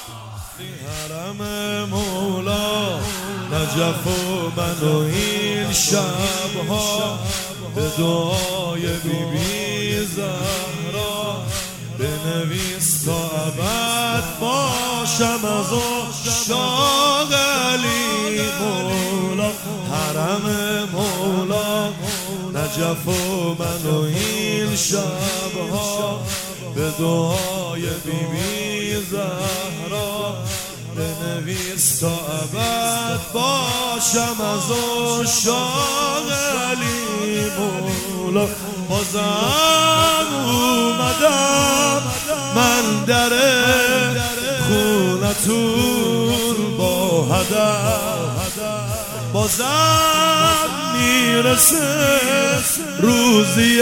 حرم مولا نجف و من و این شبها به دعای بیبی زهرا بنویس تا ابد باشم از عشاق علی مولا. حرم مولا نجف و من و این شبها به دعای بیبی زهرا بنویس تا ابد باشم از عشاق علی مولا. بازم اومدم من در خونتون با هدف، بازم میرسه روزی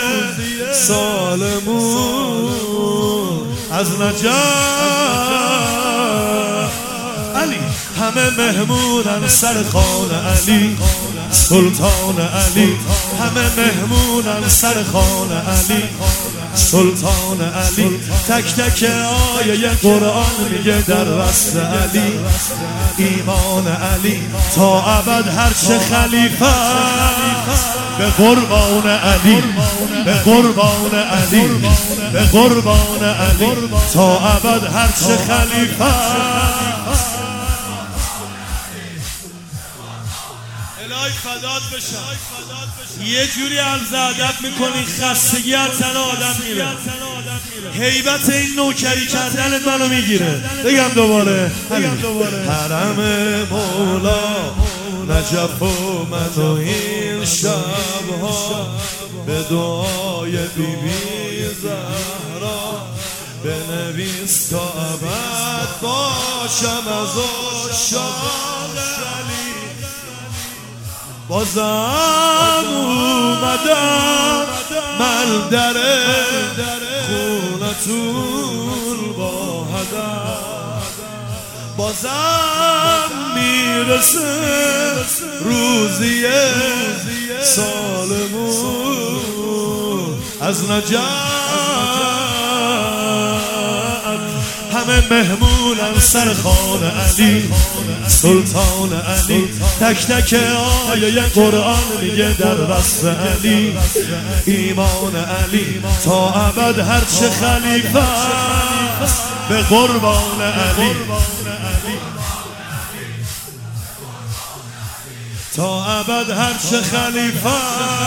سالمون از نجف علی. همه مهمونن سر خان علی سلطان علی، همه مهمونن سر خان علی سلطان علی. تک تک آیه قرآن میگه در وصف علی ایمان علی تا ابد هرچه خلیفه به قربان علی، به قربان علی، به قربان علی تا ابد هرچه خلیفه. الهی فدات بشم. یه جوری عرض ادب میکنی خستگی از تن آدم میره، هیبت این نوکری کردن منو میگیره. بگم دوباره حرم مولا نجف و من و این شبها به دعای بیبی زهرا بنویس تا ابد باشم از عشاق علی. بازم اومدم من در خونتون با هدف، بازم میرسه روزی سالمون از نجف. همه مهمونن سر خان علی سلطان علی. تک تک آیه قرآن میگه در وصف علی ایمان علی تا ابد هرچه خلیفه به قربان علی، تا ابد هرچه خلیفه.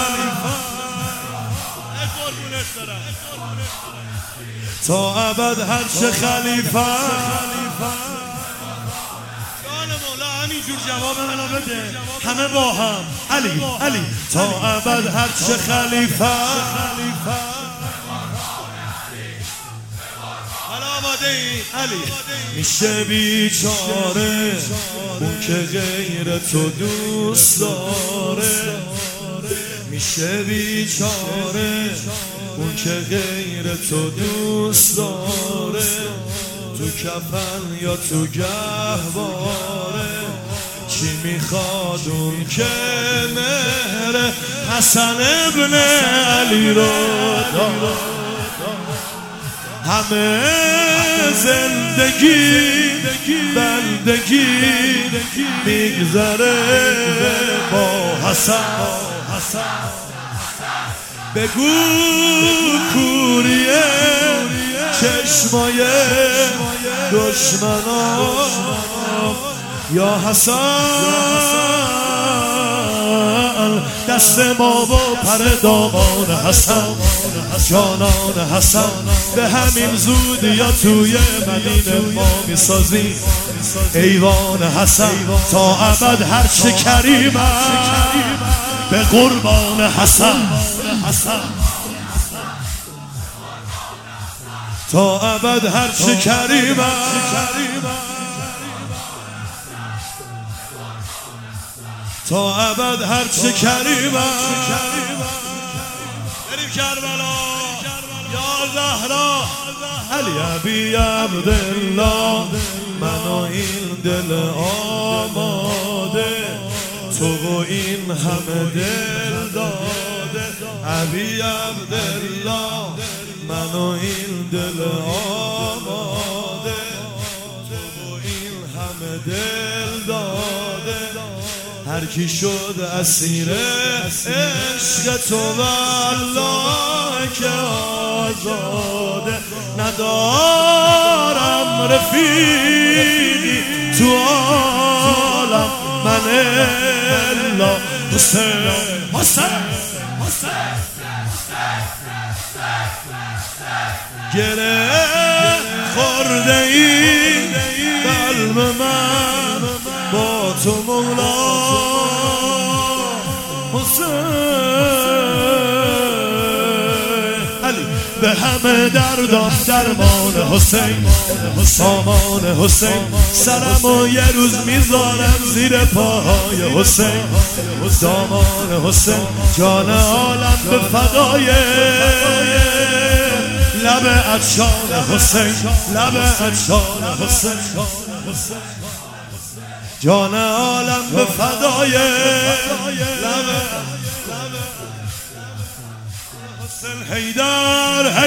تا ابد هرچه خلیفه. جان مولا همینجور جواب منو بده همه با هم علی علی. تا ابد هرچه خلیفه. حالا آماده ای علی. میشه بیچاره اون که غیر تو دوست داره، میشه بیچاره اون که غیر تو دوست داره، تو کفن یا تو گهواره. چی میخواد اون که مهر حسن ابن علی رو داره؟ همه زندگی بندگی میگذره با حسن. بگو کوریه چشمای دشمنان یا حسن، دست ما و پر دامان حسن، جانان حسن. به همین زود یا توی مدینه ما میسازی ایوان حسن تا ابد هرچه کریمه به قربان حسن. تا ابد هرچه کریمه تا ابد هرچه کریمه. بریم کربلا یا زهرا علی ابی عبدالله. من و این دل آماده تو و این همه دل داده. ابی عبدالله من و این دل آماده هر کی شد اسیر عشق تو والله که آزاده ندارم رفیقی تو عالم من الا حسین گره خورده این قلب من با تو مولا حسین علی به همه دردان درمان حسین سامان حسین سرمو یه روز میذارم زیر پاهای حسین دامان حسین جان عالم به فدای لب عطشان حسین لب عطشان حسین جان عالم به فدای لب حسین حیدر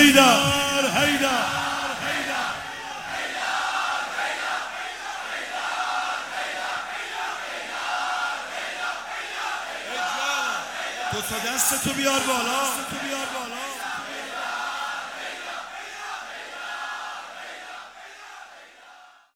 دو تا دستتو بیار بالا